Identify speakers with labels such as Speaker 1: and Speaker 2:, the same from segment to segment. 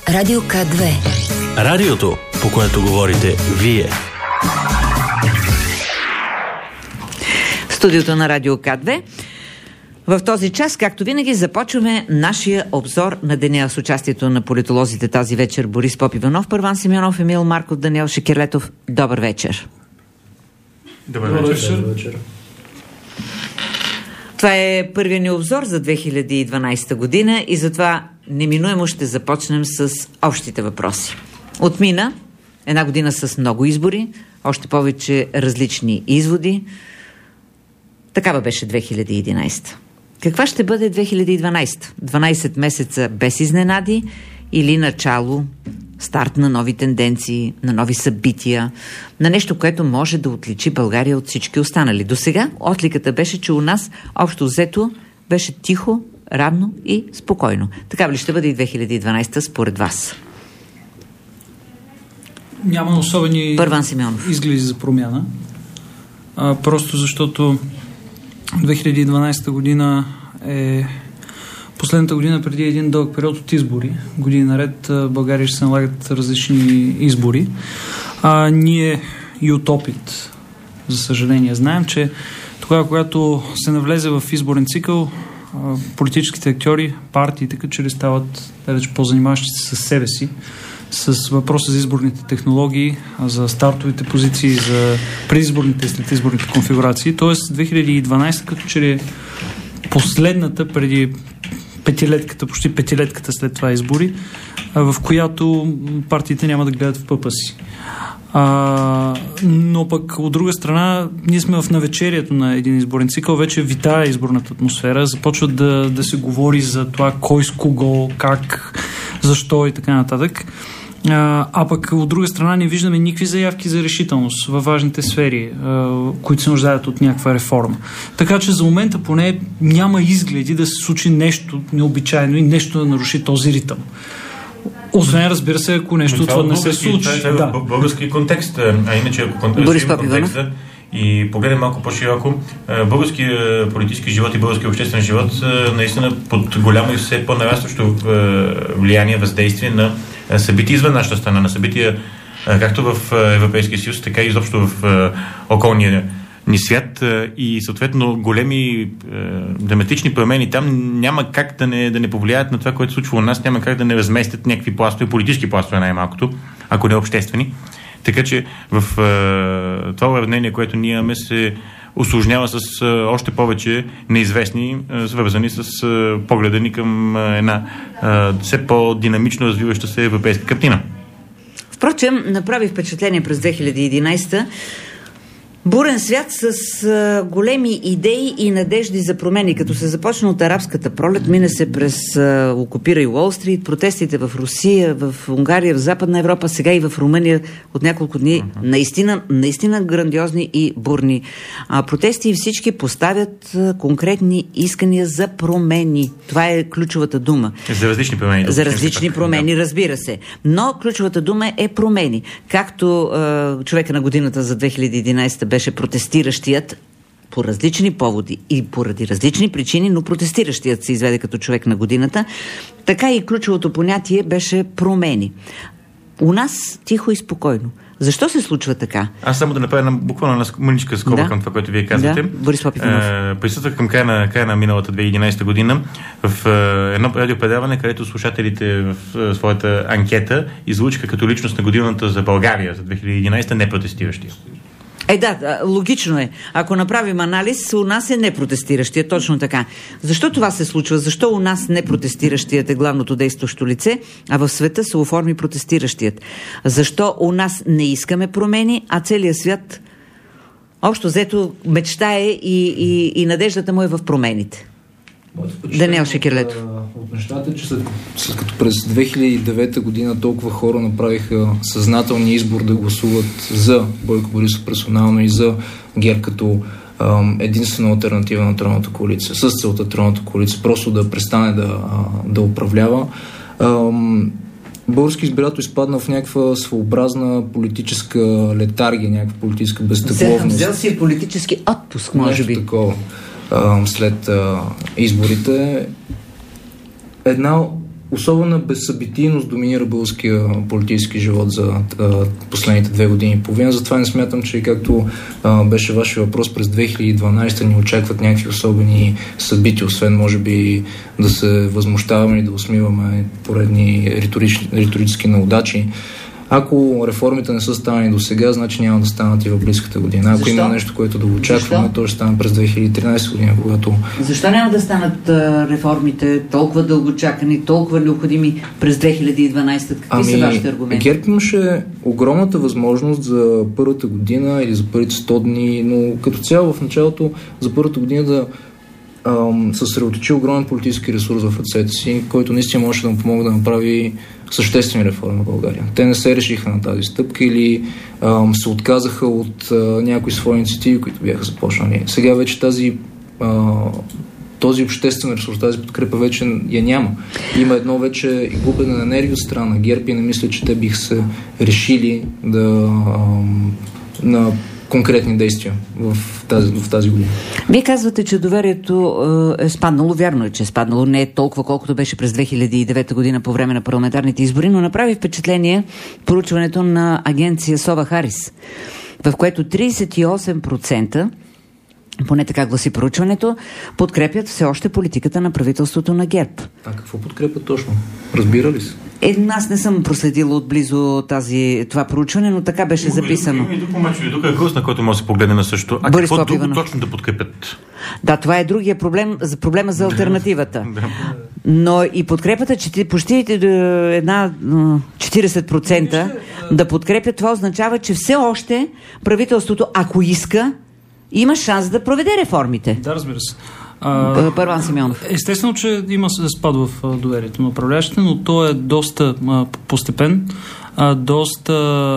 Speaker 1: Радио К2.
Speaker 2: Радиото, по което говорите вие.
Speaker 3: Студиото на Радио К2. В този час, както винаги, започваме нашия обзор на деня с участието на политолозите тази вечер. Борис Попиванов, Първан Симеонов, Емил Марков, Даниел Шекерлетов. Добър вечер.
Speaker 4: Добър вечер.
Speaker 3: Това е първият ни обзор за 2012 година и затова неминуемо ще започнем с общите въпроси. Отмина една година с много избори, още повече различни изводи. Такава беше 2011. Каква ще бъде 2012? 12 месеца без изненади или начало, старт на нови тенденции, на нови събития, на нещо, което може да отличи България от всички останали? До сега отликата беше, че у нас общо взето беше тихо, равно и спокойно. Така ли ще бъде и 2012 според вас?
Speaker 4: Няма особени
Speaker 3: Първан Симеонов
Speaker 4: изгледи за промяна. Просто защото 2012 година е последната година преди един дълъг период от избори. Години наред България ще се налагат различни избори. Ние и от опит, за съжаление, знаем, че тогава, когато се навлезе в изборен цикъл, политическите актьори, партиите, като че ли стават далеч по-занимаващи се с себе си, с въпроса за изборните технологии, за стартовите позиции, за предизборните и следизборните конфигурации. Тоест 2012 като че ли последната преди петилетката, почти петилетката след това избори, в която партиите няма да гледат в пъпа си. Но пък от друга страна ние сме в навечерието на един изборен цикъл, вече витае изборната атмосфера, започва да се говори за това кой с кого, как, защо и така нататък. Пък от друга страна не виждаме никакви заявки за решителност във важните сфери, които се нуждаят от някаква реформа. Така че за момента поне няма изгледи да се случи нещо необичайно и нещо да наруши този ритъм. Освен, разбира се, ако нещо отвъд не се случи.
Speaker 5: Това е български контекст. Иначе ако контекста и погледнем малко по-широко, българския политически живот и българския обществен живот наистина под голямо и все по-нарастващо влияние, въздействие на събития извън нашата страна, на събития както в Европейския съюз, така и изобщо в околния ни свят, и съответно големи драматични промени там няма как да не повлияят на това, което случва у нас, няма как да не разместят някакви пластове, политически пластове най-малкото, ако не обществени. Така че в това уравнение, което ние имаме, се усложнява с още повече неизвестни, свързани с погледа ни към една все по-динамично развиваща се европейска картина.
Speaker 3: Впрочем, направи впечатление през 2011 бурен свят с големи идеи и надежди за промени, като се започна от арабската пролет, мине се през окупира и Уол Стрит, протестите в Русия, в Унгария, в Западна Европа, сега и в Румъния от няколко дни. Наистина грандиозни и бурни протести, и всички поставят конкретни искания за промени. Това е ключовата дума.
Speaker 5: За различни промени.
Speaker 3: За различни промени, разбира се. Но ключовата дума е промени. Както човека на годината за 2011 беше протестиращият по различни поводи и поради различни причини, но протестиращият се изведе като човек на годината, така и ключовото понятие беше промени. У нас тихо и спокойно. Защо се случва така?
Speaker 5: Аз само да направя буквално мъничка скоба към това, което вие казвате.
Speaker 3: Да, Борис Попиванов.
Speaker 5: Присъствах към края на миналата 2011 година в едно радиопредаване, където слушателите в своята анкета излучиха като личност на годината за България за 2011 не протестиращи.
Speaker 3: Логично е. Ако направим анализ, у нас е непротестиращия, точно така. Защо това се случва? Защо у нас непротестиращият е главното действащо лице, а в света се оформи протестиращият? Защо у нас не искаме промени, а целият свят общо взето мечтае и надеждата му е в промените? Даниел Шекерлетов.
Speaker 6: От нещата, че след като през 2009 година толкова хора направиха съзнателния избор да гласуват за Бойко Борисов персонално и за ГЕРБ като единствена алтернатива на тройната коалиция, с целта тройната коалиция просто да престане да управлява, български избирател изпадна в някаква своеобразна политическа летаргия, някаква политическа безтегловност.
Speaker 3: Взел си политически отпуск, може би.
Speaker 6: Нещо такова. След изборите. Една особена безсъбитийност доминира българския политически живот за последните 2 години и половина. Затова не смятам, че както беше вашия въпрос, през 2012 ни очакват някакви особени събития, освен може би да се възмущаваме и да усмиваме поредни риторически неудачи. Ако реформите не са станали до сега, значи няма да станат и в близката година. Ако има нещо, което да очакваме, то ще стане през 2013 година, когато...
Speaker 3: Защо няма да станат реформите толкова дългочакани, толкова необходими през 2012? Какви са вашите аргументи?
Speaker 6: ГЕРБ имаше огромната възможност за първата година или за първите 100 дни, но като цяло в началото за първата година да съсредоточи огромен политически ресурс в ръцете си, който наистина може да му помогне да направи съществени реформи в България. Те не се решиха на тази стъпка или се отказаха от някои свои инициативи, които бяха започнали. Сега вече този обществен ресурс, тази подкрепа вече я няма. Има едно вече губене на енергия от страна на ГЕРБ и не мисля, че те биха се решили на конкретни действия в тази година.
Speaker 3: Вие казвате, че доверието е спаднало. Вярно е, че е спаднало. Не е толкова, колкото беше през 2009 година по време на парламентарните избори, но направи впечатление проучването на агенция Сова Харис, в което 38%, поне така гласи проучването, подкрепят все още политиката на правителството на ГЕРБ.
Speaker 6: А какво подкрепят точно? Разбира ли се?
Speaker 3: Аз не съм проследила отблизо това проучване, но така беше записано.
Speaker 5: Тук е въпрос, на който може да се погледне на също. А какво друго точно да подкрепят?
Speaker 3: Да, това е другия проблема за алтернативата. Но и подкрепата, почти 40% да подкрепят, това означава, че все още правителството, ако иска, има шанс да проведе реформите.
Speaker 4: Да, разбира се.
Speaker 3: Първан Симеонов.
Speaker 4: Естествено, че има спад в доверието на управляващите, но то е доста постепен, доста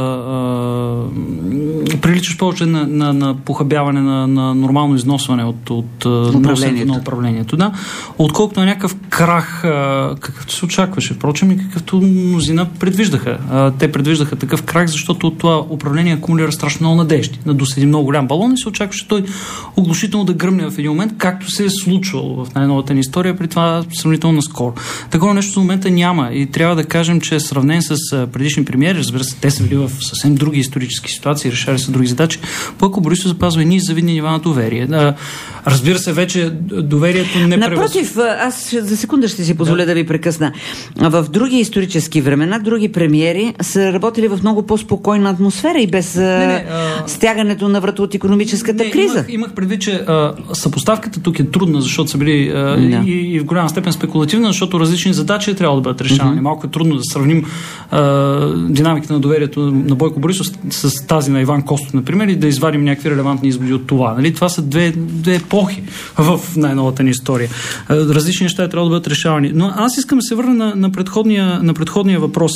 Speaker 4: приличаш повече на похабяване на нормално износване от
Speaker 3: управлението.
Speaker 4: На управлението. Да? Отколкото на някакъв крах, какъвто се очакваше. Впрочем и какъвто мнозина предвиждаха. Те предвиждаха такъв крах, защото от това управление акумулира страшно много надежди. Надоседи много голям балон и се очакваше той оглушително да гръмне в един момент, както се е случвало в най-новата ни история, при това сравнително наскоро. Такова нещо в момента няма и трябва да кажем, че сравнен с предишни премиери, разбира се, те са били в съвсем други исторически ситуации, решали са други задачи. Бойко Борисов запазва едни завидни нива на доверие. Разбира се, вече доверието не
Speaker 3: Напротив, аз за секунда ще си позволя да ви прекъсна. В други исторически времена, други премиери са работили в много по-спокойна атмосфера и без стягането на врата от икономическата криза.
Speaker 4: Имах предвид, че съпоставката тук е трудна, защото са били и в голяма степен спекулативна, защото различни задачи трябва да бъдат решавани. Малко е трудно да сравним динамиката на доверието на Бойко Борисов с тази на Иван Костов, например, и да извадим някакви релевантни изводи от това. Нали? Това са две епохи в най-новата ни история. Различни неща трябва да бъдат решавани. Но аз искам да се върна на предходния въпрос.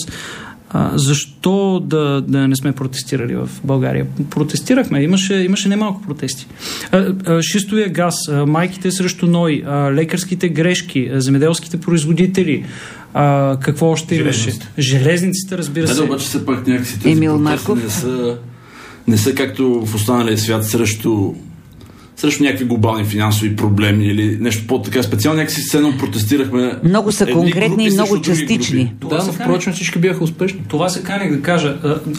Speaker 4: Защо да не сме протестирали в България? Протестирахме. Имаше немалко протести. Шистовия газ, майките срещу НОИ, лекарските грешки, земеделските производители, какво още имаше? Железниците, разбира се.
Speaker 1: Да, обаче все пак някакси тези
Speaker 3: Емил
Speaker 1: протести
Speaker 3: Марков
Speaker 1: не са както в останалия свят срещу някакви глобални финансови проблеми или нещо по-така специално. Някакси сцено протестирахме.
Speaker 3: Много са конкретни и много частични.
Speaker 6: Да, но впрочем всички бяха успешни.
Speaker 4: Това се канех да кажа.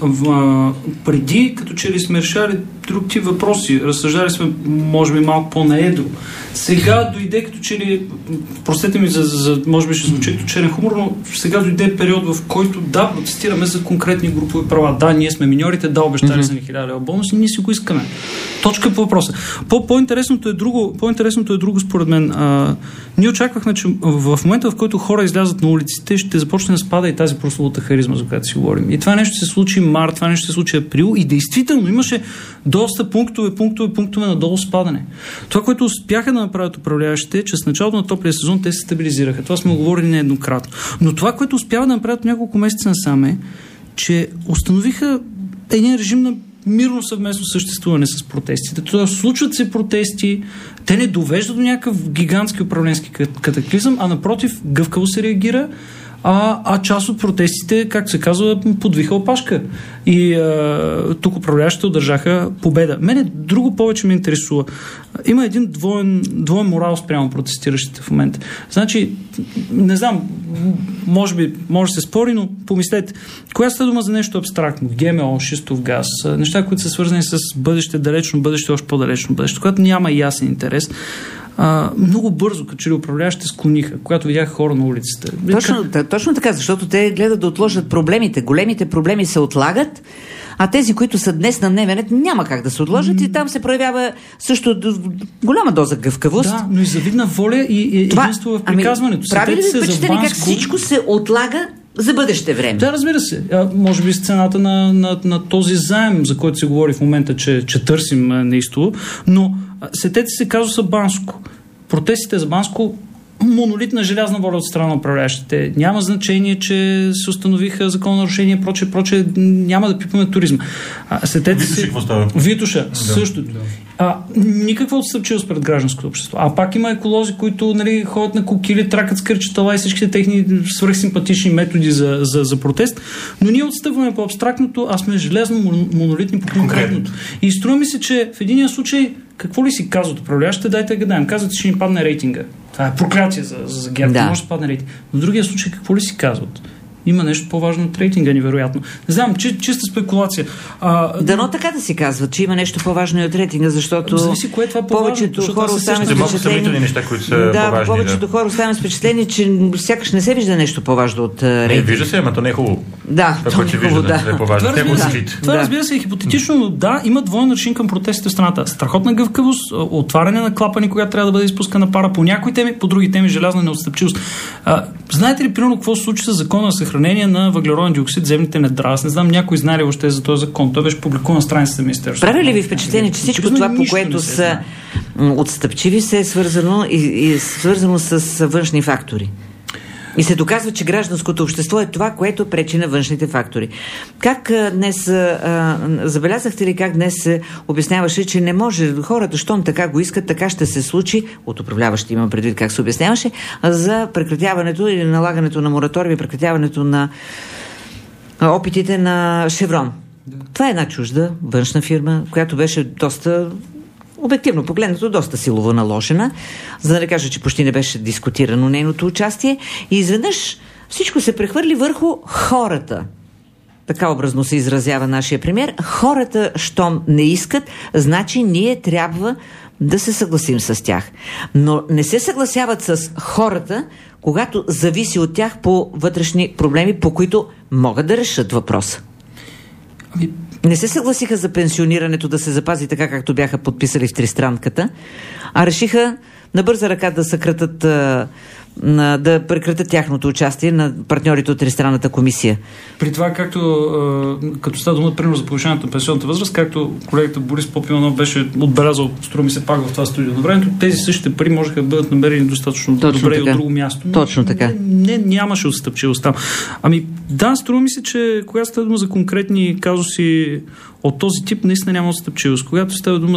Speaker 4: Преди, като че ли сме решали друг тип въпроси, разсъждали сме, може би, малко по-наедро. Сега дойде, като че ли, простете ми, може би ще звучи като черен хумор, но сега дойде период, в който да, протестираме за конкретни групови права. Да, ние сме миньорите, да, обещали са ни 1000 лева бонус и ние си го искаме. Точка по въпроса. По-интересното е друго според мен. Ние очаквахме, че в момента, в който хора излязат на улиците, ще започне да спада и тази прословута харизма, за която си говорим. И това нещо се случи март, това нещо се случи април и действително имаше доста пунктове надолу спадане. Това, което успяха да направят управляващите, е, че с началото на топлия сезон те се стабилизираха. Това сме говорили нееднократно. Но това, което успява да направят няколко месеца насам е, че установиха един режим на мирно съвместно съществуване с протестите. Това случват се протести, те не довеждат до някакъв гигантски управленски катаклизъм, а напротив, гъвкаво се реагира. а част от протестите, както се казва, подвиха опашка. И тук управляващите удържаха победа. Мене друго повече ме интересува. Има един двоен морал спрямо протестиращите в момента. Значи, не знам, може да се спори, но помислете, коя става дума за нещо абстрактно? ГМО, шистов газ, неща, които са свързани с бъдеще, далечно бъдеще, още по-далечно бъдеще, когато няма ясен интерес. Много бързо, като че ли управляващите склониха, когато видяха хора на улицата.
Speaker 3: Точно така, защото те гледат да отложат проблемите. Големите проблеми се отлагат, а тези, които са днес на дневен ред, няма как да се отложат и там се проявява също голяма доза гъвкавост.
Speaker 4: Да, но и завидна воля и единство в приказването.
Speaker 3: Прави ли ви впечатление как всичко се отлага за бъдеще време?
Speaker 4: Да, разбира се. Може би с цената на този заем, за който се говори в момента, че търсим неистово, но сетете се казуса Банско. Протестите за Банско, монолитна желязна воля от страна на управляващите. Няма значение, че се установиха закононарушения, проче, няма да пипаме туризма. Витоша, същото. Никаква отстъпчивост пред гражданското общество. А пак има еколози, които ходят на кокили, тракат с кърчетала и всичките техни свръхсимпатични методи за протест, но ние отстъпваме по абстрактното, а сме железно монолитни по конкретното. И струва ми се, че в единия случай какво ли си казват управляващите, дайте гадаем. Казват, че ще ни падне рейтинга. Това е проклятие за ГЕРБ. Да. Може да падне рейтинг. Но в другия случай какво ли си казват? Има нещо по-важно от рейтинга, невероятно. Не знам, чиста спекулация.
Speaker 3: Дано така да си казват, че има нещо по-важно и от рейтинга, защото
Speaker 4: зависи кое е това
Speaker 3: повечето хора оставаме с впечатление. Повечето хора оставаме с впечатление, че сякаш не се вижда нещо по-важно от рейтинга.
Speaker 5: Вижда се, ама то не е хубаво.
Speaker 3: Да, то не е хубаво, да.
Speaker 4: Това разбира се е хипотетично, но да, има двоен начин към протестите в страната. Страхотна гъвкавост, отваряне на клапани, когато трябва да бъде изпускана пара по някои теми, по други теми желязна неотстъпчивост. Знаете ли, примерно, какво се случи с закона за съхранение на въглероден диоксид, земните недра? Аз не знам, някой знае ли въобще за този закон. Той беше публикуван на страницата на Министерството.
Speaker 3: Прави ли ви впечатление, че всичко това, по което са отстъпчиви, се е свързано и свързано с външни фактори? И се доказва, че гражданското общество е това, което пречи на външните фактори. Как днес, забелязахте ли как днес се обясняваше, че не може хората, щом така го искат, така ще се случи, от управляващи имам предвид как се обясняваше, за прекратяването или налагането на мораториум и прекратяването на опитите на Шеврон. Да. Това е една чужда външна фирма, която беше доста обективно погледнато, доста силово наложена, за да не кажа, че почти не беше дискутирано нейното участие. И изведнъж всичко се прехвърли върху хората. Така образно се изразява нашия премиер. Хората, щом не искат, значи ние трябва да се съгласим с тях. Но не се съгласяват с хората, когато зависи от тях по вътрешни проблеми, по които могат да решат въпроса. Не се съгласиха за пенсионирането да се запази така, както бяха подписали в тристранката, а решиха на бърза ръка да съкратат, да прекратят тяхното участие на партньорите от тристранната комисия.
Speaker 4: При това, като става дума, примерно за повишаването на пенсионната възраст, както колегата Борис Попиланов беше отбелязал, струва ми се пак в това студио на времето, тези същите пари можеха да бъдат намерени достатъчно добре и от друго място.
Speaker 3: Точно така.
Speaker 4: Нямаше отстъпчивост там. Да, струва ми се, че когато става дума за конкретни казуси от този тип, наистина няма отстъпчивост. Когато става дума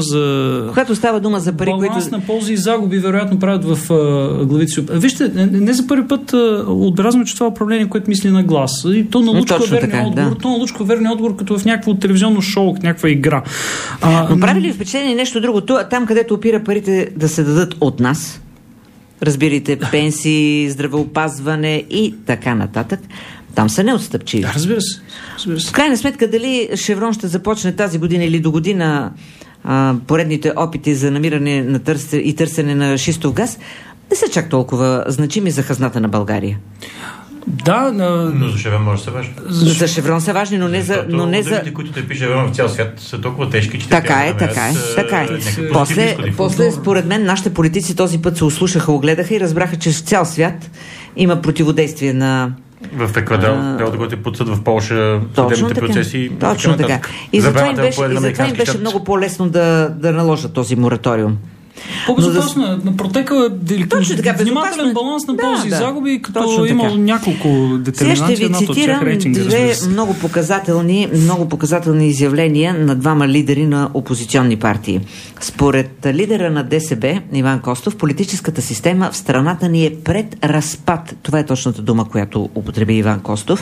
Speaker 4: за пари, баланс на ползи и загуби, вероятно правят в главите си. Вижте, не за първи път отбелязваме, че това управление, което мисли на глас. И то на лучко верния отговор, като в някакво телевизионно шоу, някаква игра.
Speaker 3: Но прави ли впечатление нещо друго? Там, където опира парите да се дадат от нас, разбирайте, пенсии, здравеопазване и така нататък, там са неотстъпчиви.
Speaker 4: Да, разбира се.
Speaker 3: В крайна сметка, дали Шеврон ще започне тази година или до година поредните опити за намиране и търсене на шистов газ, не са чак толкова значими за хазната на България.
Speaker 4: Да,
Speaker 5: но за Шеврон може да са важни.
Speaker 3: За Шеврон са важни, но не за...
Speaker 5: Ударите, които те пише Шеврон в цял свят, са толкова тежки, че
Speaker 3: така е. После, според мен, нашите политици този път се услушаха, огледаха и разбраха, че в цял свят има противодействие на...
Speaker 5: В Еквадор, делото, което е под съд в Полша, съдебните процеси.
Speaker 3: Точно така. И затова им беше много по-лесно да наложат този мораториум.
Speaker 4: По-безопасно е. Протекал е внимателен баланс на ползи и загуби, като имал няколко детерминанти.
Speaker 3: Сега ще ви цитирам две много показателни изявления на двама лидери на опозиционни партии. Според лидера на ДСБ, Иван Костов, политическата система в страната ни е пред разпад. Това е точната дума, която употреби Иван Костов.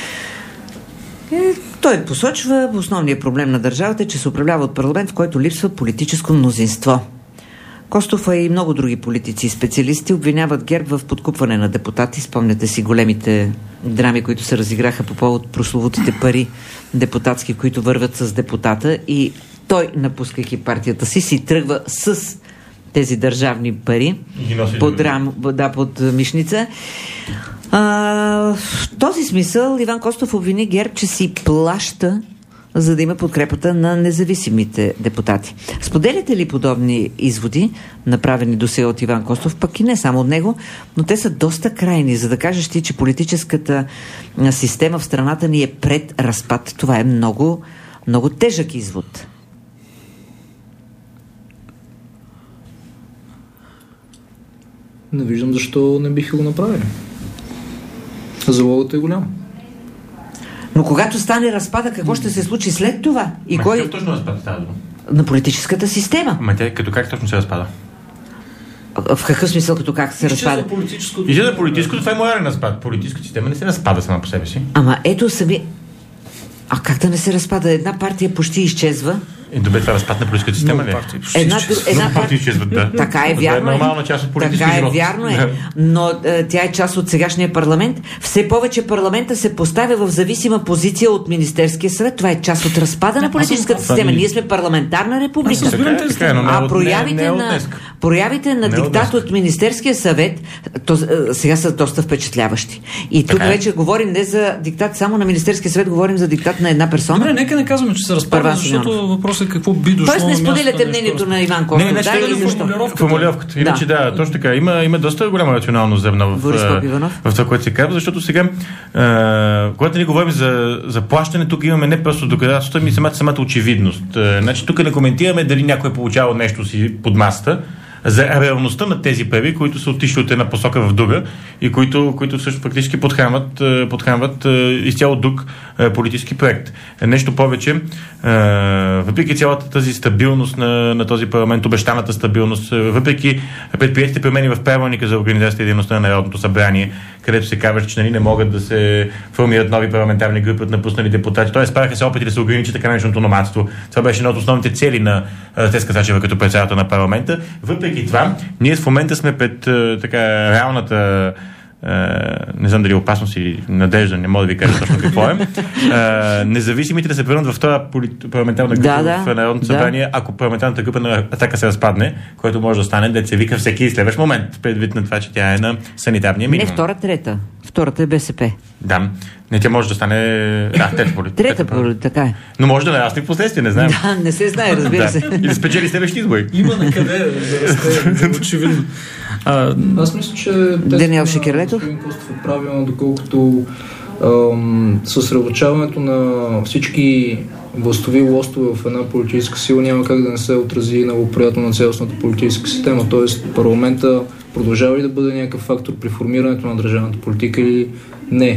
Speaker 3: Той посочва, основният проблем на държавата е, че се управлява от парламент, в който липсва политическо мнозинство. Костов и много други политици и специалисти обвиняват ГЕРБ в подкупване на депутати. Спомняте си големите драми, които се разиграха по повод прословутите пари депутатски, които вървят с депутата, и той, напускайки партията си тръгва с тези държавни пари под мишница. В този смисъл Иван Костов обвини ГЕРБ, че си плаща, за да има подкрепата на независимите депутати. Споделяте ли подобни изводи, направени досега от Иван Костов, пък и не само от него, но те са доста крайни, за да кажеш ти, че политическата система в страната ни е пред разпад? Това е много, много тежък извод.
Speaker 6: Не виждам защо не биха го направили. Залогът е голям.
Speaker 3: Но когато стане разпада, какво ще се случи след това? И
Speaker 5: какъв точно разпад става дума?
Speaker 3: На политическата система.
Speaker 5: Като как точно се разпада?
Speaker 3: В какъв смисъл като как се разпада?
Speaker 5: За политическото, това е морален разпад. Политическата система не се разпада сама по себе си.
Speaker 3: Ама ето сами... А как да не се разпада? Една партия почти изчезва.
Speaker 5: Добре, това разпад на политическата система ли?
Speaker 3: Една
Speaker 5: партия изчезват, да.
Speaker 3: Така е, вярно е.
Speaker 5: Нормална част от политическия живот.
Speaker 3: Така е, вярно е. Но тя е част от сегашния парламент. Все повече парламента се поставя в зависима позиция от Министерския съвет. Това е част от разпада на политическата система. Ние сме парламентарна република. А проявите на диктат от Министерския съвет сега са доста впечатляващи. И тук вече говорим не за диктат само на Министерския съвет, говорим за диктат на една персона.
Speaker 4: Добре, нека не казваме, че се разпада, защото въпросът е какво би дошло.
Speaker 3: Тоест не споделяте мнението на Иван Костов.
Speaker 5: Формулировката. Иначе да, точно така. Има доста голяма рационалност в това, което се казва, защото сега, когато ни говорим за плащане, тук имаме не просто доказателства, ами самата очевидност. Значи тук не коментираме дали някой е получавал нещо си под масата, за реалността на тези пари, които са отишли от една посока в друга и които всъщност фактически подхранват изцяло друг политически проект. Нещо повече, въпреки цялата тази стабилност на този парламент, обещаната стабилност, въпреки предприетите промени в правилника за организацията и дейността на Народното събрание, където се казва, че не могат да се формират нови парламентарни групи от напуснали депутати. Тоест, правиха се опити да се ограничи така нареченото номадство. Това беше една от основните цели на Цецка Цачева като председател на парламента. Въпреки това, ние в момента сме пред така реалната не знам дали опасност или надежда, не мога да ви кажа точно какво е. Независимите да се превърнат в това парламентарна група в Народното събрание, ако парламентарната група на Атака се разпадне, което може да стане, да се вика всеки следващ момент, предвид на това, че тя е на санитарния минимум.
Speaker 3: Не, трета. Втората е БСП.
Speaker 5: Да. Не, тя може да стане...
Speaker 3: Трета полит, така е.
Speaker 5: Но може да нарасне в последствие, не знаем.
Speaker 3: Да, не се знае, разбира се.
Speaker 5: И да спечели следващи избори.
Speaker 4: Има на къде да расте, очевидно.
Speaker 6: Аз мисля, че
Speaker 3: Даниел Шекерлетов
Speaker 6: е правилно, доколкото съсредоточаването на всички властови лостове в една политическа сила няма как да не се отрази неблагоприятно на цялостната политическа система. Тоест парламента продължава ли да бъде някакъв фактор при формирането на държавната политика или не?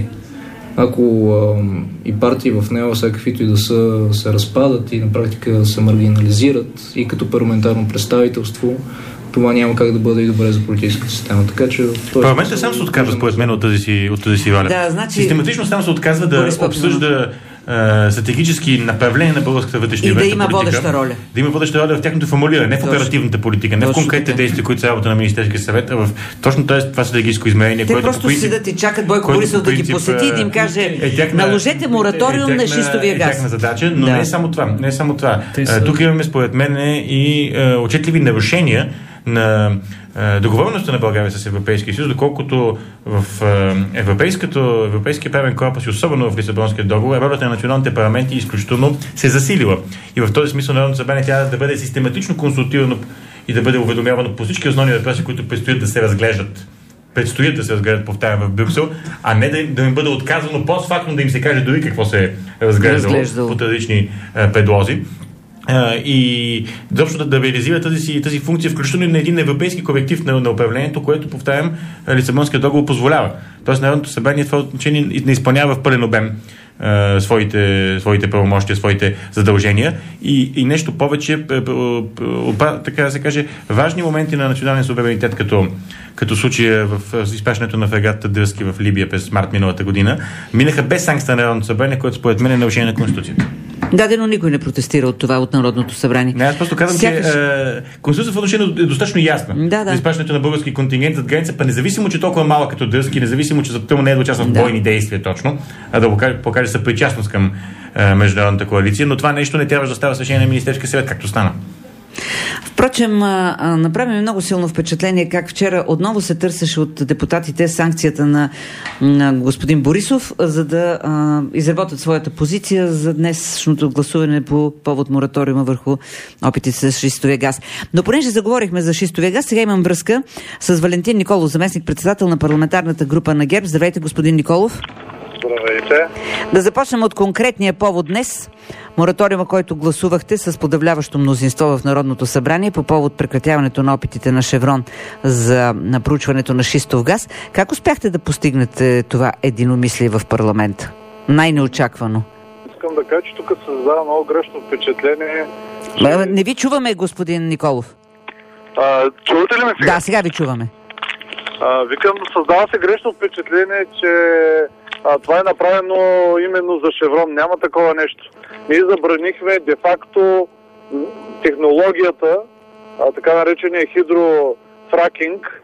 Speaker 6: Ако и партии в него, всякаквито и да се разпадат и на практика се маргинализират и като парламентарно представителство, това няма как да бъде и добре за политическата система. Така че
Speaker 5: парламентът сам се отказва, според мен, от тази си роля.
Speaker 3: Да, значи...
Speaker 5: Систематично сам се отказва да обсъжда стратегически направления на българската вътрешна и
Speaker 3: да има водеща роля.
Speaker 5: Да има водеща роля в тяхното формулиране, не в оперативната политика, не в конкретните действия, които са работа на Министерския съвет, а в точно това стратегическо измерение,
Speaker 3: те което просто седят и чакат Бойко Борисов да ги посети и да им каже наложете мораториум на шистовия газ.
Speaker 5: Тяхна задача, но не е само това. Тук имаме според мен и отчетливи нарушения на договореността на България с Европейския съюз, доколкото в Европейския правен корпус и особено в Лисабонския договор, ролята на националните парламенти изключително се засилила. И в този смисъл Народното събрание трябва да бъде систематично консултирано и да бъде уведомявано по всички основни въпроси, които предстоят да се разглеждат. Повтарям, в Брюксел, а не да им бъде отказано постфактум да им се каже дори какво се е разглеждало под различни предлози. и изобщо да реализира тази функция, включително и на един европейски коректив на управлението, което, повтарям, Лисабонския договор позволява. Тоест Народното събрание в това отношение не изпълнява в пълен обем своите правомощия, своите задължения и нещо повече, така да се каже, важни моменти на национален суверенитет, като случая в изпращането на фрегата Дръзки в Либия през март миналата година, минаха без санкция на Народното събрание, което според мен е нарушение на Конституцията.
Speaker 3: Да, но никой не протестира от това, от Народното събрание.
Speaker 5: Не, аз просто казвам, че Конституцията в отношение е достатъчно ясна.
Speaker 3: Да.
Speaker 5: За изпращането на български контингент зад граница, па независимо, че толкова малък като Дръзки, независимо, че за не е да участва в бойни действия точно, а да покаже съпричастност към международната коалиция, но това нещо не трябва да става с решение на Министерския съвет, както стана.
Speaker 3: Впрочем, направи ми много силно впечатление как вчера отново се търсеше от депутатите санкцията на господин Борисов, за да изработят своята позиция за днешното гласуване по повод мораториума върху опитите с шистовия газ. Но понеже заговорихме за шистовия газ, сега имам връзка с Валентин Николов, заместник-председател на парламентарната група на ГЕРБ. Здравейте, господин Николов.
Speaker 7: Здравейте.
Speaker 3: Да започнем от конкретния повод днес. Мораториума, който гласувахте с подавляващо мнозинство в Народното събрание по повод прекратяването на опитите на Шеврон за проучването на шистов газ. Как успяхте да постигнете това единомислие в парламента? Най-неочаквано.
Speaker 7: Искам да кажа, че тук се създава много грешно впечатление.
Speaker 3: Не ви чуваме, господин Николов.
Speaker 7: Чувате ли ме сега?
Speaker 3: Да, сега ви чуваме.
Speaker 7: Викам, създава се грешно впечатление, че това е направено именно за Шеврон. Няма такова нещо. Ние забранихме де-факто технологията, така наречения хидрофракинг,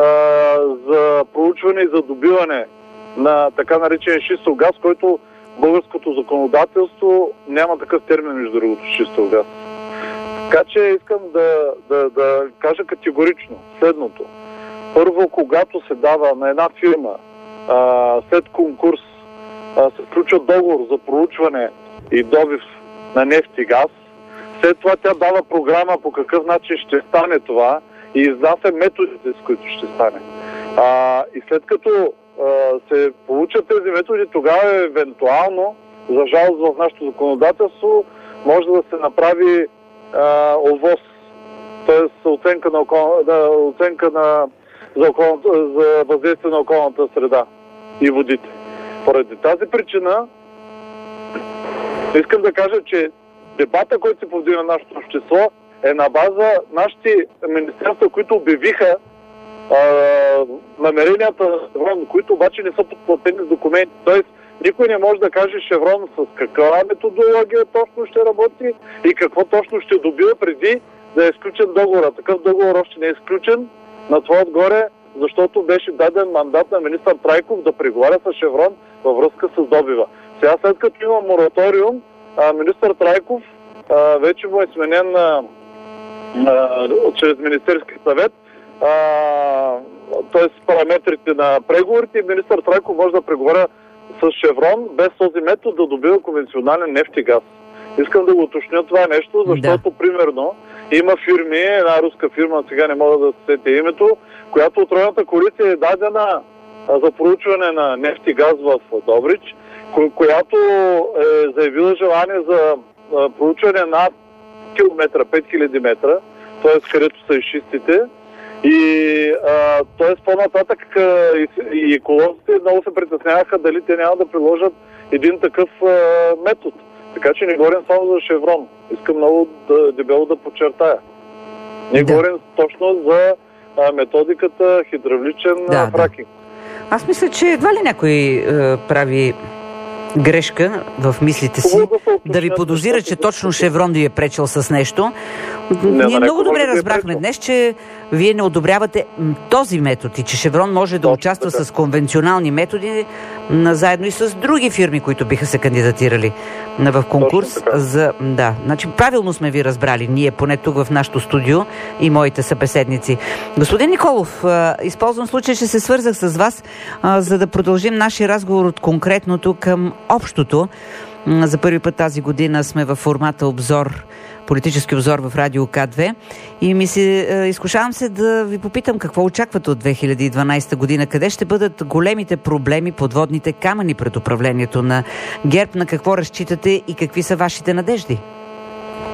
Speaker 7: за проучване и за добиване на така наречен шистов газ, който българското законодателство няма такъв термин, между другото, шистов газ. Така че искам да кажа категорично следното. Първо, когато се дава на една фирма след конкурс се включва договор за проучване и добив на нефт и газ, след това тя дава програма по какъв начин ще стане това и изнася методите, с които ще стане. И след като се получат тези методи, тогава евентуално, за жалост в нашето законодателство, може да се направи ОВОС, т.е. оценка за въздействие на околната среда и водите. Поради тази причина искам да кажа, че дебата, който се повдига на нашето общество, е на база нашите министерства, които обявиха намеренията на Шеврон, които обаче не са подплатени с документи. Тоест, никой не може да каже Шеврон с каква методология точно ще работи и какво точно ще добива преди да е изключен договора. Такъв договор още не е изключен. На това отгоре, защото беше даден мандат на министър Трайков да преговаря с Шеврон във връзка с добива. Сега, след като има мораториум, министър Трайков вече му е сменен чрез Министерски съвет, т.е. параметрите на преговорите, и министър Трайков може да преговаря с Шеврон без този метод да добива конвенционален нефт и газ. Искам да го уточня това нещо, защото примерно има фирми, една руска фирма, сега не мога да се сетя името, която от Тройната коалиция е дадена за проучване на нефт и газ в Добрич, която е заявила желание за проучване над километра, 5000 метра, т.е. където са и шистите. И т.е. по-нататък и еколозите много се притесняваха дали те няма да приложат един такъв метод. Така че не говорим само за Шеврон. Искам много дебело да подчертая. Не говорим точно за методиката хидравличен фракинг.
Speaker 3: Аз мисля, че едва ли някой прави грешка в мислите си, да ви подозира, че точно Шеврон ви е пречил с нещо. Ние много добре разбрахме днес, че вие не одобрявате този метод и че Шеврон може да участва с конвенционални методи, заедно и с други фирми, които биха се кандидатирали в конкурс. Значи правилно сме ви разбрали, ние поне тук в нашото студио и моите събеседници. Господин Николов, използвам случай, че се свързах с вас, за да продължим нашия разговор от конкретното към общото. За първи път тази година сме във формата обзор, политически обзор в Радио К2 и изкушавам се да ви попитам какво очаквате от 2012 година, къде ще бъдат големите проблеми, подводните камъни пред управлението на ГЕРБ, на какво разчитате и какви са вашите надежди?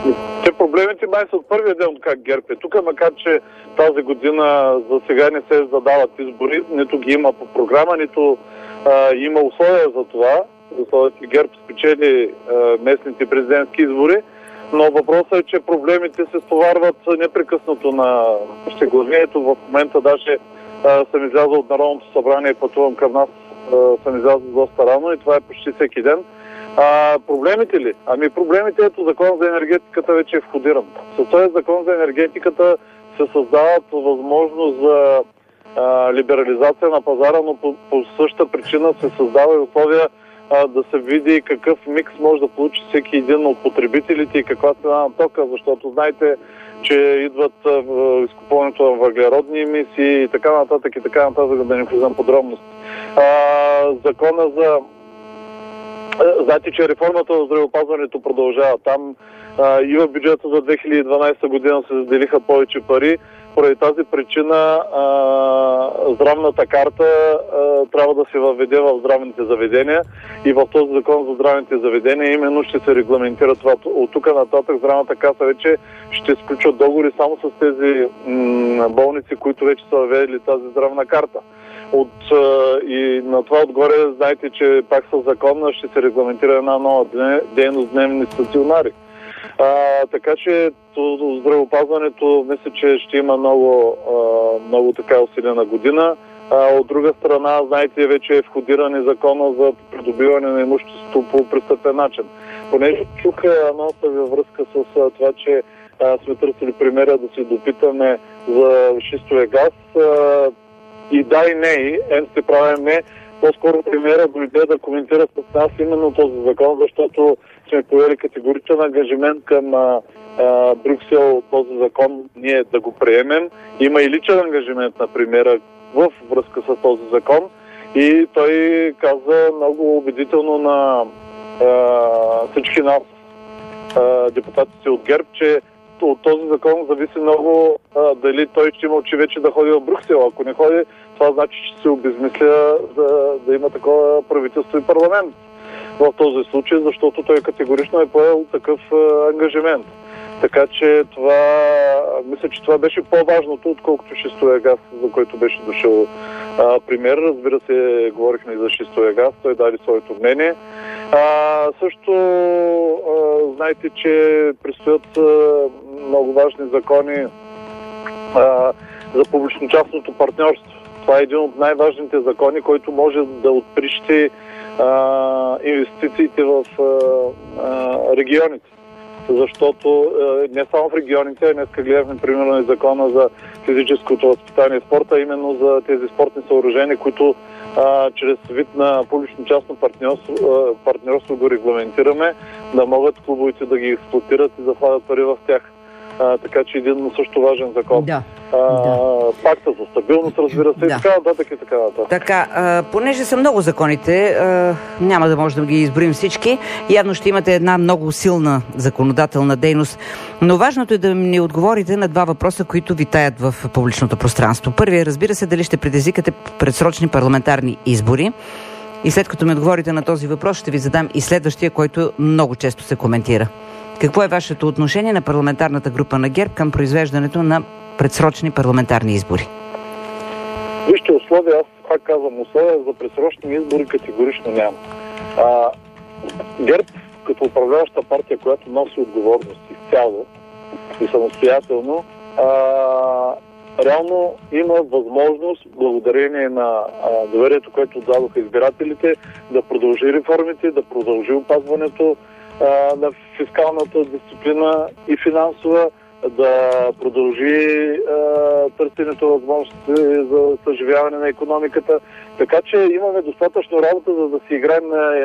Speaker 7: Проблемите май са от първия ден от как ГЕРБ е тук, макар че тази година за сега не се задават избори, нито ги има по програма, нито има условия за това. Условия, че ГЕРБ спечели местните президентски избори, но въпросът е, че проблемите се стоварват непрекъснато на главието. В момента даже съм излязъл от Народното събрание и пътувам към нас, съм излязъл доста рано и това е почти всеки ден. Проблемите ли? Проблемите, ето Закон за енергетиката вече е входиран. С този Закон за енергетиката се създават възможност за либерализация на пазара, но по същата причина се създава и условия да се види какъв микс може да получи всеки един от потребителите и каква цена на тока, защото знаете, че идват изкупуването на въглеродни емисии и така нататък, да не влизам подробности. Закона за... Знаете, че реформата в здравеопазването продължава. Там и в бюджета за 2012 година се заделиха повече пари. Поради тази причина здравната карта трябва да се въведе в здравните заведения и в този закон за здравните заведения именно ще се регламентира това. От тук нататък здравната каса вече ще сключат договори само с тези болници, които вече са въвели тази здравна карта. И на това отгоре знаете, че пак със закона ще се регламентира една нова дейност дневни стационари. Така че здравеопазването мисля, че ще има много така усилена година. От друга страна, знаете, вече е входиран и закона за придобиване на имущество по престъпен начин. Понеже чух анонса във връзка с това, че сме търсили примера да се допитаме за шистовия газ. И да, и не, сте правим не. По-скоро премиера дойде да коментира с нас именно този закон, защото сме поели категоричен ангажимент към Брюксел този закон ние да го приемем. Има и личен ангажимент на премиера в връзка с този закон и той каза много убедително на всички нас, депутатите от ГЕРБ, че от този закон зависи много дали той ще има очи вече да ходи в Брюксел. Ако не ходи, това значи, че се обезмисля да има такова правителство и парламент в този случай, защото той категорично е поел такъв ангажимент. Така че мисля, че това беше по-важното, отколкото шистовия газ, за който беше дошъл премиер. Разбира се, говорихме и за шистовия газ, той даде своето мнение. Също знаете, че предстоят много важни закони за публично-частното партньорство. Това е един от най-важните закони, който може да отприщи инвестициите в регионите. Защото не само в регионите, днеска гледахме примерно и закона за физическото възпитание и спорта, именно за тези спортни съоръжения, които чрез вид на публично-частно партньорство го регламентираме, да могат клубовете да ги експлоатират и да влагат пари в тях. Така че един също важен закон.
Speaker 3: Да.
Speaker 7: Пакта за стабилност, разбира се, и така нататък и така нататък.
Speaker 3: Така, понеже са много законите, няма да може да ги изброим всички, явно ще имате една много силна законодателна дейност, но важното е да ни отговорите на два въпроса, които витаят в публичното пространство. Първият, разбира се, дали ще предизвикате предсрочни парламентарни избори. И след като ми отговорите на този въпрос, ще ви задам и следващия, който много често се коментира. Какво е вашето отношение на парламентарната група на ГЕРБ към произвеждането на предсрочни парламентарни избори?
Speaker 7: Вижте, условия, аз пак казвам, условия за предсрочни избори категорично няма. ГЕРБ, като управляваща партия, която носи отговорност изцяло и самостоятелно, реално има възможност, благодарение на доверието, което дадоха избирателите, да продължи реформите, да продължи опазването на фискалната дисциплина и финансова, да продължи търсенето възможности за съживяване на икономиката. Така че имаме достатъчно работа, за да си играем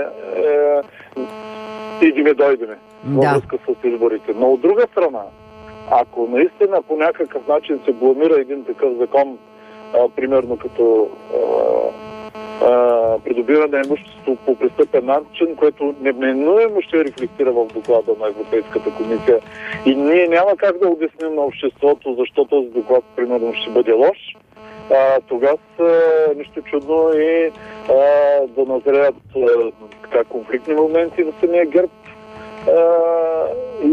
Speaker 7: идеме-дойдеме във връзка с изборите. Но от друга страна, ако наистина по някакъв начин се бламира един такъв закон, примерно като придобиване на имущество по престъпен начин, което неминуемо ще рефлектира в доклада на Европейската комисия. И ние няма как да обясним на обществото защо този доклад, примерно, ще бъде лош. Тогава нищо чудно и да назреят конфликтни моменти в самия ГЕРБ и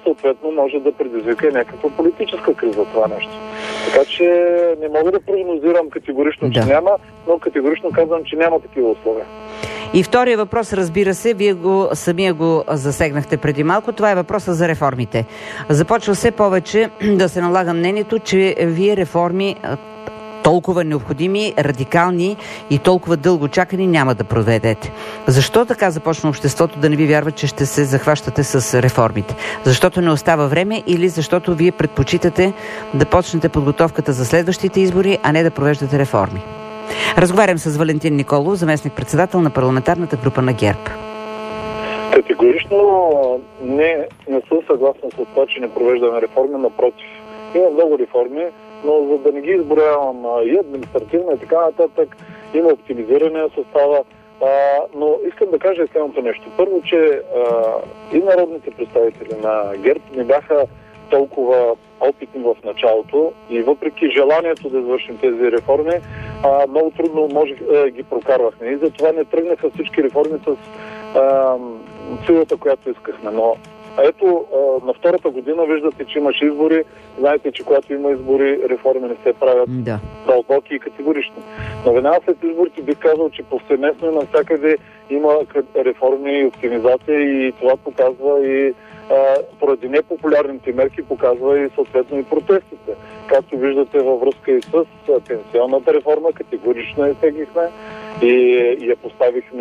Speaker 7: съответно може да предизвика и някаква политическа криза това нещо. Така че не мога да прогнозирам категорично, че няма, но категорично казвам, че няма такива условия.
Speaker 3: И втория въпрос, разбира се, вие самия го засегнахте преди малко, това е въпроса за реформите. Започва все повече да се налага мнението, че вие реформи толкова необходими, радикални и толкова дълго чакани няма да проведете. Защо така започна обществото да не ви вярва, че ще се захващате с реформите? Защото не остава време или защото вие предпочитате да почнете подготовката за следващите избори, а не да провеждате реформи? Разговарям с Валентин Николов, заместник-председател на парламентарната група на ГЕРБ.
Speaker 7: Категорично не съм съгласен с това, че не провеждаме реформи, напротив. Има много реформи, но за да не ги изброявам и административно и така нататък, има оптимизиране на състава, но искам да кажа следното нещо. Първо, че и народните представители на ГЕРБ не бяха толкова опитни в началото и въпреки желанието да извършим тези реформи, много трудно ги прокарвахме. И затова не тръгнаха всички реформи с силата, която искахме. Но ето, на втората година виждате, че имаше избори. Знаете, че когато има избори, реформи не се правят дълбоки и категорично. Но веднага след изборите бих казал, че повсеместно и навсякъде има реформи и оптимизация и това показва и поради непопулярните мерки показва и съответно и протестите. Както виждате във връзка и с пенсионната реформа, категорично я сегихме и я поставихме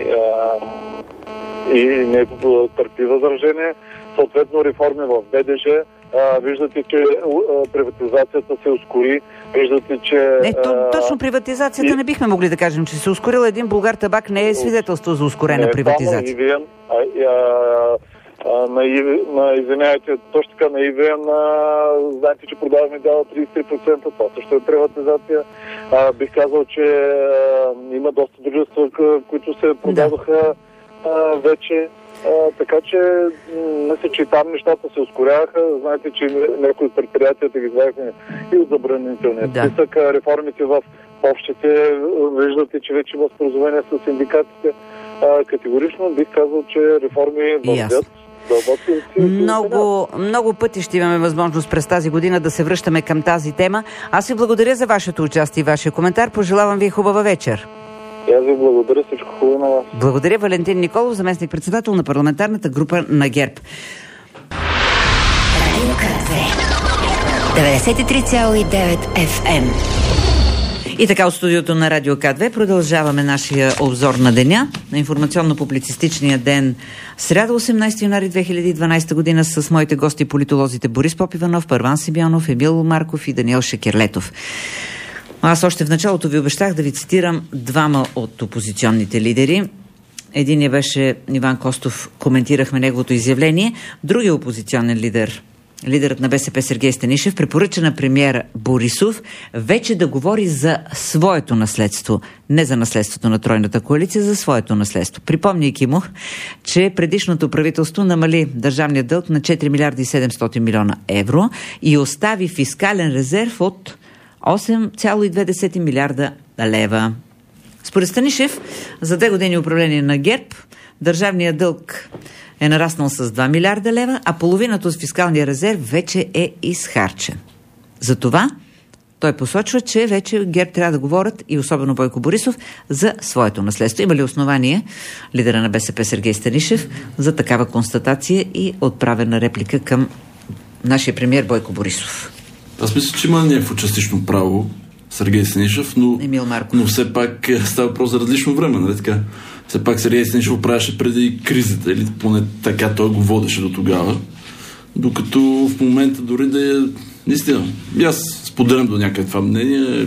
Speaker 7: и не търпи възражение. Съответно реформи в БДЖ. Виждате, че приватизацията се ускори. Виждате, че...
Speaker 3: точно приватизацията не бихме могли да кажем, че се ускорила. Един Булгартабак не е свидетелство за ускорена приватизация.
Speaker 7: Извинявайте, точно така на ИВН, знаете, че продаваме дяла 33%, това също е приватизация. Бих казал, че има доста дружества, които се продаваха вече. Така че мисля, че там нещата се ускоряваха. Знаете, че някои от предприятията ги извадихме и от забранителния списък. Реформите в общите, виждате, че вече има споразумение с синдикатите. Категорично бих казал, че реформи вървят.
Speaker 3: Много пъти ще имаме възможност през тази година да се връщаме към тази тема. Аз ви благодаря за вашето участие и вашия коментар. Пожелавам ви хубава вечер.
Speaker 7: Аз ви благодаря, всичко хубаво на вас.
Speaker 3: Благодаря, Валентин Николов, заместник-председател на парламентарната група на ГЕРБ.
Speaker 8: 93,9 FM.
Speaker 3: И така от студиото на Радио К2 продължаваме нашия обзор на деня, на информационно-публицистичния ден сряда 18 януари 2012 година с моите гости политолозите Борис Попиванов, Първан Симеонов, Емил Марков и Даниел Шекерлетов. Аз още в началото ви обещах да ви цитирам двама от опозиционните лидери. Единият беше Иван Костов, коментирахме неговото изявление. Другият опозиционен лидер, лидерът на БСП Сергей Станишев, препоръча на премиера Борисов вече да говори за своето наследство. Не за наследството на тройната коалиция, за своето наследство. Припомняйки му, че предишното правителство намали държавния дълг на 4 милиарда и 700 милиона евро и остави фискален резерв от 8,2 милиарда лева. Според Станишев, за 2 години управление на ГЕРБ, държавният дълг е нараснал с 2 милиарда лева, а половината от фискалния резерв вече е изхарчен. Затова той посочва, че вече ГЕРБ трябва да говорят, и особено Бойко Борисов, за своето наследство. Има ли основание лидера на БСП Сергей Станишев за такава констатация и отправена реплика към нашия премиер Бойко Борисов?
Speaker 1: Аз мисля, че има някакво частично право Сергей Станишев, но все пак става въпрос за различно време, нали така? Все пак Сергей Станишев управяше преди кризата, или поне така той го водеше до тогава, докато в момента дори да е наистина. И аз споделям до някъде това мнение,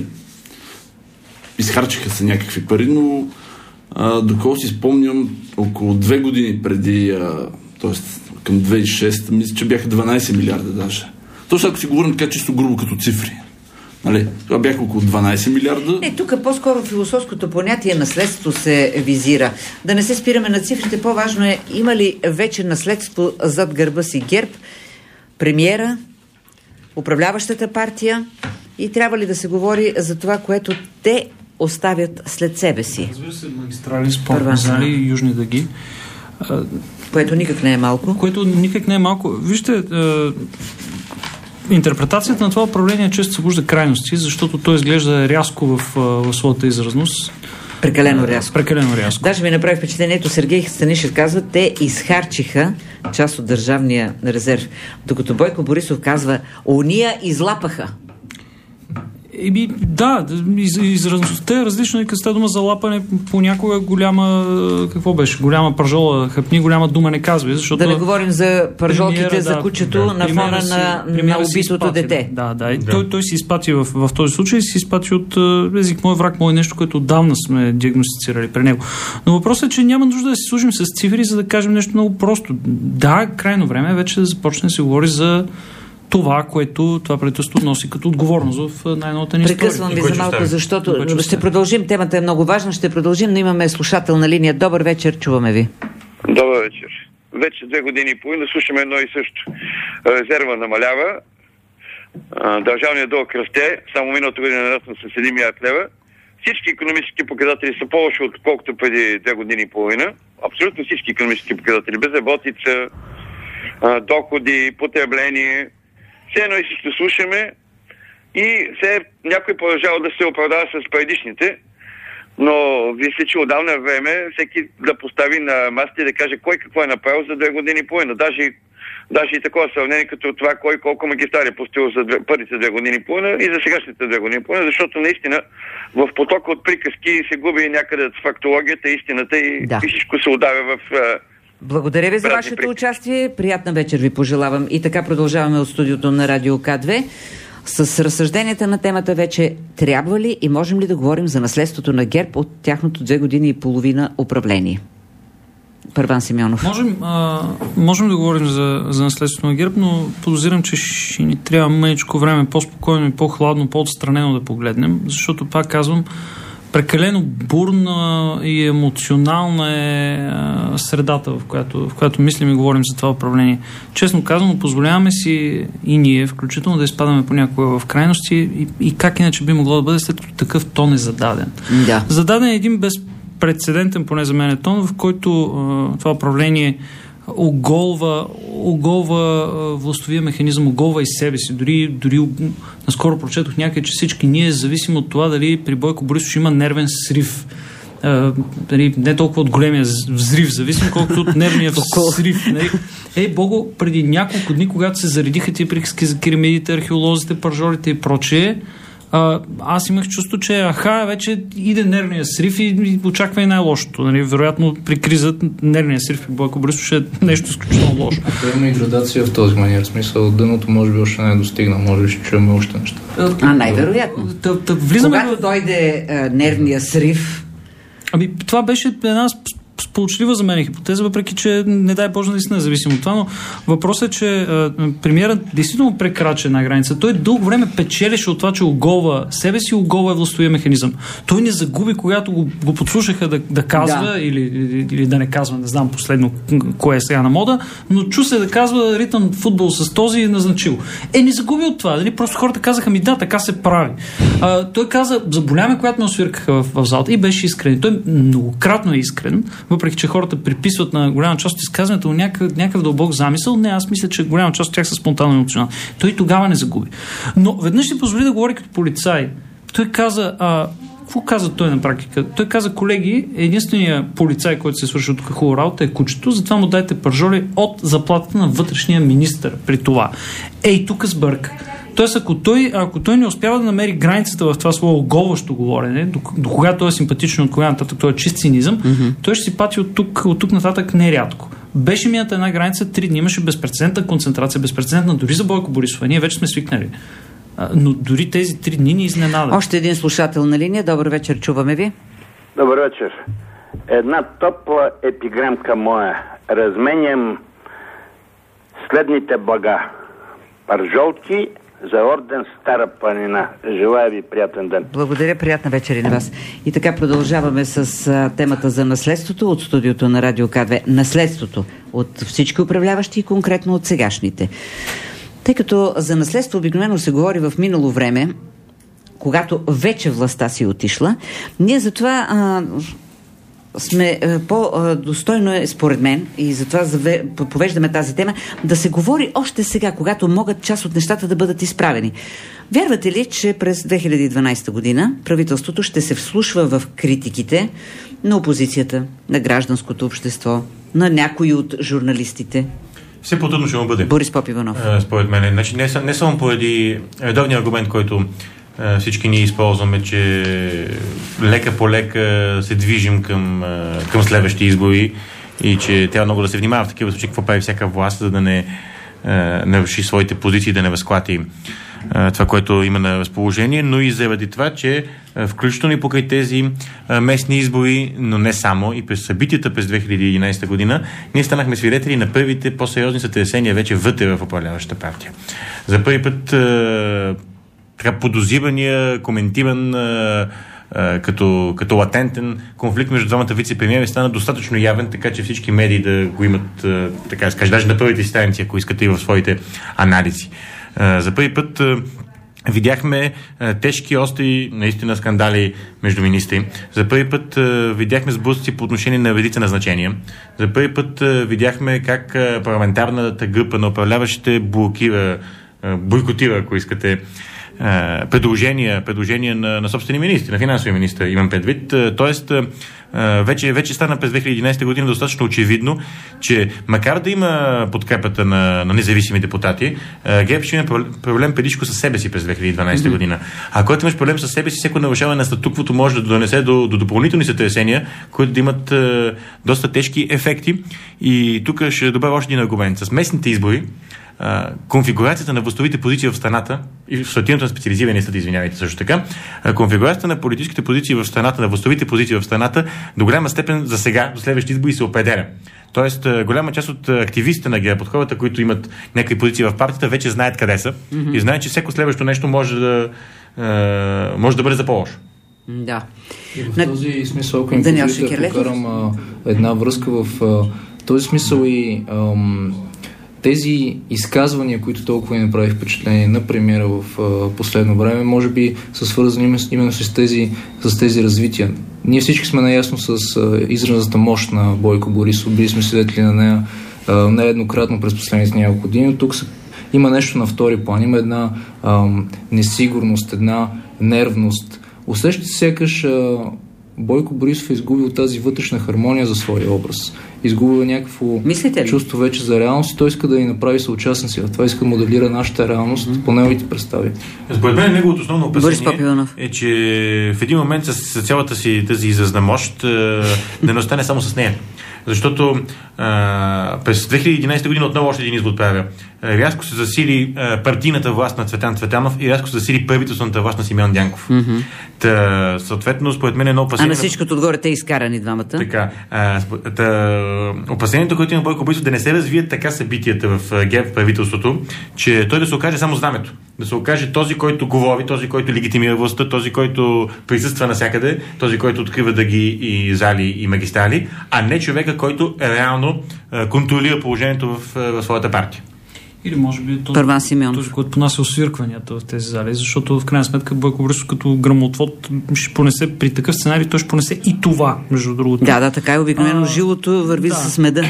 Speaker 1: изхарчиха се някакви пари, но доколко си спомням, около 2 години преди, т.е. към 2006, мисля, че бяха 12 милиарда даже. Точно ако си говорим така чисто грубо като цифри. Нали? Това бяха около 12 милиарда.
Speaker 3: Тук по-скоро философското понятие наследство се визира. Да не се спираме на цифрите, по-важно е има ли вече наследство зад гърба си ГЕРБ, премиера, управляващата партия и трябва ли да се говори за това, което те оставят след себе си.
Speaker 4: Разбира се, магистрали, спортни зали и южни дъги.
Speaker 3: Което никак не е малко.
Speaker 4: Което никак не е малко. Вижте, интерпретацията на това управление често събужда крайности, защото то изглежда рязко в своята изразност.
Speaker 3: Прекалено рязко.
Speaker 4: Прекалено рязко.
Speaker 3: Даже ми направи впечатлението, Сергей Станишев казва, те изхарчиха част от държавния резерв. Докато Бойко Борисов казва, ония излапаха.
Speaker 4: Да, изразността е различно и като става дума за лапане, понякога голяма, какво беше, голяма пържола хъпни, голяма дума не казва, защото...
Speaker 3: Да не говорим за пържолките за кучето на фона на убитото дете.
Speaker 4: Да. И той си изпати в този случай, си изпати от език мой враг мой, нещо, което отдавна сме диагностицирали при него. Но въпросът е, че няма нужда да си служим с цифри, за да кажем нещо много просто. Да, крайно време е вече да започне да се говори за това, което това правителство носи като отговорност в най-новата ни история.
Speaker 3: Прекъсвам ви за малко, защото ще продължим. Темата е много важна, ще продължим, но имаме слушател на линия. Добър вечер, чуваме ви.
Speaker 9: Добър вечер. Вече 2 години и половина слушаме едно и също. Резерва намалява, държавният дълг расте, само миналата година нарасна с 1 милиард лева. Всички икономически показатели са по-лоши, отколкото преди 2 години и половина. Абсолютно всички икономически показатели. Безработица, доходи, потребление. Все едно и всичко слушаме и някой продължава да се оправдава с предишните, но мисля, че отдавна време всеки да постави на масата и да каже кой какво е направил за 2 години и половина. Даже и такова сравнение като това кой колко магистрали е построил за първите 2 години и половина и за сегашните 2 години и половина, защото наистина в потока от приказки се губи някъде с фактологията, истината и всичко се удавя в...
Speaker 3: Благодаря ви за вашето участие. Приятна вечер ви пожелавам. И така продължаваме от студиото на Радио К2 с разсъжденията на темата вече трябва ли и можем ли да говорим за наследството на ГЕРБ от тяхното 2 години и половина управление. Първан Симеонов.
Speaker 4: Можем да говорим за наследството на ГЕРБ, но подозирам, че ще ни трябва мъничко време по-спокойно и по-хладно, по-отстранено да погледнем, защото пак казвам, прекалено бурна и емоционална е средата, в която мислим и говорим за това управление. Честно казано, позволяваме си и ние, включително да изпадаме понякога в крайности и как иначе би могло да бъде, след като такъв тон е зададен.
Speaker 3: Да.
Speaker 4: Зададен е един безпрецедентен, поне за мен е тон, в който това управление оголва властовия механизъм, оголва и себе си. Дори наскоро прочетох някъде, че всички ние зависим от това дали при Бойко Борисов има нервен срив. Не толкова от големия взрив, зависим колкото от нервния срив. Бого, преди няколко дни, когато се заредиха тия приказки за киримидите, археолозите, пържолите и прочее, аз имах чувство, че вече иде нервния срив и очаква и най-лошото. Вероятно при криза нервния срив при Бойко Борисов ще е нещо изключително лошо.
Speaker 6: Има и градация в този маниер. Смисъл, дъното може би още не е достигнал. Може би ще чуем още неща.
Speaker 3: Най-вероятно. Когато дойде нервния срив...
Speaker 4: Това беше една сполучлива за мен хипотеза, въпреки че не дай Боже наистина независимо от това, но въпросът е, че премиерът действително прекрача една граница. Той дълго време печелеше от това, че оголва себе си, оголва властовия механизъм. Той не загуби, когато го подслушаха да казва или да не казва, не знам последно кое е сега на мода, но чу се да казва ритъм футбол с този и назначил. Не загуби от това. Просто хората казаха така се прави. Той каза, заболяме, когато ме освиркаха в залата и беше искрен. Той многократно е искрен, въпреки че хората приписват на голяма част от изказването някакъв дълбок замисъл. Не, аз мисля, че голяма част от тях са спонтанно емоционални. Той тогава не загуби. Но веднъж ще позволи да говори като полицай. Той каза, какво каза той на практика? Той каза, колеги, единственият полицай, който се свърши тук хубава работа е кучето, затова му дайте пържоли от заплатата на вътрешния министър при това. Тук сбърка. Тоест, ако той не успява да намери границата в това свое оголващо говорене, до кога той е симпатично, от кога нататък той е чист цинизъм, той ще си пати от тук нататък нерядко. Беше мината една граница, 3 дни имаше безпрецедентна концентрация, безпрецедентна дори за Бойко Борисов. Ние вече сме свикнали. Но дори тези 3 дни ни изненада.
Speaker 3: Още един слушател на линия. Добър вечер, чуваме ви.
Speaker 10: Добър вечер. Една топла епиграмка моя. Разменям следните блага. Пържолки за орден Стара планина. Желая ви приятен ден.
Speaker 3: Благодаря, приятна вечер и на вас. И така продължаваме с темата за наследството от студиото на Радио К2. Наследството от всички управляващи и конкретно от сегашните. Тъй като за наследство обикновено се говори в минало време, когато вече властта си отишла, ние затова сме по-достойно е, според мен, и затова повеждаме тази тема, да се говори още сега, когато могат част от нещата да бъдат изправени. Вярвате ли, че през 2012 година правителството ще се вслушва в критиките на опозицията, на гражданското общество, на някои от журналистите?
Speaker 5: Все по-трудно ще му бъде.
Speaker 3: Борис Попиванов.
Speaker 5: Според мен. Значи, не само поради редовния аргумент, който всички ние използваме, че лека по лека се движим към следващи избори и че трябва много да се внимава в такива случаи какво прави всяка власт, за да не наруши своите позиции, да не възклати това, което има на разположение, но и заради това, че включително и покрай тези местни избори, но не само, и през събитията през 2011 година, ние станахме свидетели на първите по-сериозни сътресения вече вътре в управляващата партия. За първи път така подозирания, коментиран като латентен конфликт между двамата вице-премиери стана достатъчно явен, така че всички медии да го имат, така да се каже, даже на първите страници, ако искате, и в своите анализи. За първи път видяхме тежки, остри, наистина скандали между министри. За първи път видяхме сблъсъци по отношение на редица назначения. За първи път видяхме как парламентарната група на управляващите бойкотира, ако искате, предложения на собствени министри, на финансови министри, имам предвид. Тоест, вече стана през 2011 година достатъчно очевидно, че макар да има подкрепата на независими депутати, ГЕРБ ще има проблем предишко със себе си през 2012 година. А когато имаш проблем със себе си, всяко нарушаване на статуквото може да донесе до допълнителни сътресения, които да имат доста тежки ефекти. И тук ще добавя още един аргумент. С местните избори конфигурацията на властовите позиции в страната и в статиното на специализирания съд, извинявайте също така, конфигурацията на политическите позиции в страната, на властовите позиции в страната до голяма степен за сега, до следващите избори се определя. Тоест, голяма част от активистите на ГЕРБ, от хората, които имат някакви позиции в партията, вече знаят къде са и знаят, че всяко следващо нещо може да бъде за по-лошо.
Speaker 3: Да.
Speaker 6: И в този смисъл, ако им позволите да покарам една връзка в този смисъл и тези изказвания, които толкова ни направи впечатление на премиера в последно време, може би са свързани именно с тези развития. Ние всички сме наясно с изразната мощ на Бойко Борисов. Били сме свидетели на нея нееднократно през последните няколко години. Тук има нещо на втори план. Има една несигурност, една нервност. Усещате сякаш Бойко Борисов е изгубил тази вътрешна хармония за своя образ. Изгубил някакво чувство вече за реалност и той иска да ни направи съучастници. В това иска да моделира нашата реалност по неговите представи.
Speaker 5: Според мен неговото основно опасение е, че в един момент с цялата си тази изразна мощ да не остане само с нея. Защото през 2011 година отново още един извод правя. Рязко се засили партийната власт на Цветан Цветанов и рязко се засили правителствената власт на Симеон Дянков. Съответно, според мен е едно опасение.
Speaker 3: А на всичкото отгоре те изкарани двамата.
Speaker 5: Така. Опасението, което има Бойко Борисов, да не се развият така събитията в ГЕРБ правителството, че той да се окаже само знамето. Да се окаже този, който говори, този, който легитимира властта, този, който присъства навсякъде, този, който открива дъги и зали и магистрали, а не човека, който реално контролира положението в своята партия.
Speaker 4: Или може би този, който понася освиркванията в тези зали, защото в крайна сметка Бойко Борисов като гръмотвод ще понесе при такъв сценарий, той ще понесе и това, между другото.
Speaker 3: Да, така е обикновено жилото върви с меда.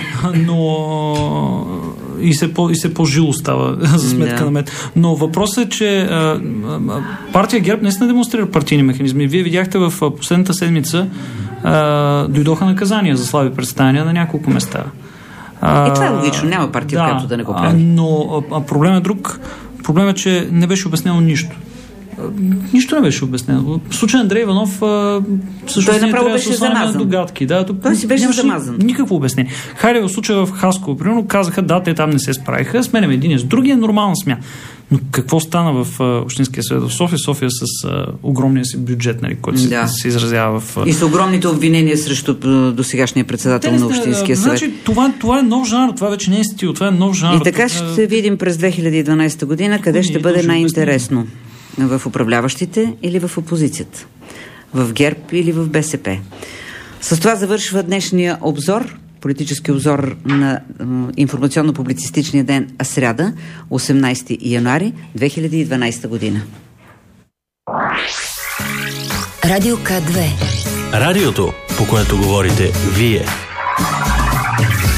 Speaker 4: Но и все по-жило става за сметка на мед. Но въпросът е, че партия ГЕРБ наистина демонстрира партийни механизми. Вие видяхте в последната седмица дойдоха наказания за слаби представяния на няколко места.
Speaker 3: И това е логично, няма партия, която да не го прави.
Speaker 4: Но проблем е друг. Проблем е, че не беше обяснено нищо. Нищо не беше обяснено. В случай Андрей Иванов също
Speaker 3: той направо беше замазан.
Speaker 4: Догадки.
Speaker 3: Той си беше замазан.
Speaker 4: Никакво обяснение. Хайде в случая в Хасково, примерно, казаха, да, те там не се справиха, сменяме един с другия, нормална смяна. Но какво стана в Общинския съвет в София? София с огромния си бюджет, нали, който се изразява в...
Speaker 3: И с огромните обвинения срещу досегашния председател на Общинския съвет.
Speaker 4: Значи, това е нов жанр, това вече не е стил, това е нов жанр.
Speaker 3: И така ще видим през 2012 година къде ще бъде най-интересно. В управляващите или в опозицията? В ГЕРБ или в БСП? С това завършва днешния обзор, политически обзор на информационно-публицистичния ден, сряда, 18 януари 2012 година.
Speaker 8: Радио К2.
Speaker 2: Радиото, по което говорите вие.